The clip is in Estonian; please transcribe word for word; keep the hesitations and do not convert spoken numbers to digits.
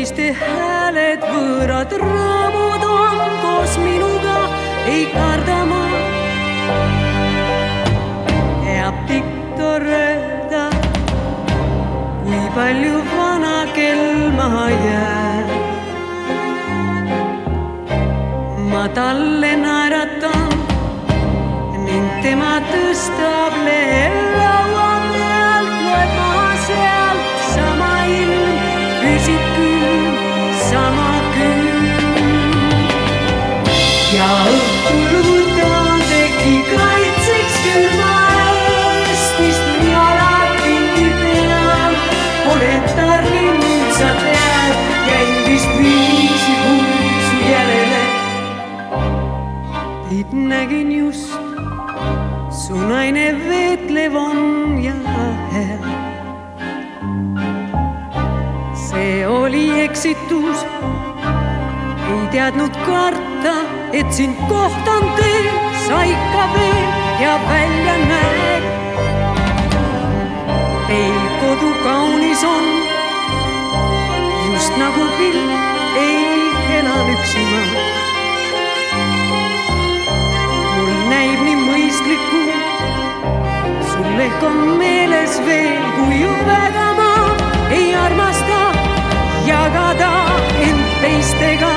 teiste hääled, võõrad rõõmud on koos minuga, ei karda ma. Heab Viktor öelda, kui palju vana kell maha jääb. Ma talle naeratan ning tema tõstab lehel laua pealt, loeb maha sealt sama ilm, püsib küll sama küll. Ja õhtul võtan teki kaitseks külma eest, istun jalapingi peal, olen targim nüüd sa tead, jäin vist viisi pulsu järele. Teid nägin just, su naine veetlev on ja hea. See oli eksitus, ei teadnud karta, et sind kohtan teel, sa ikka veel ja välja näed. Teil kodu kaunis on, just nagu pilt, ei elan üksi ma. Mul näib nii mõistliku, sul ehk on meeles veel, kui väga ma ei armasta jagada end teistega.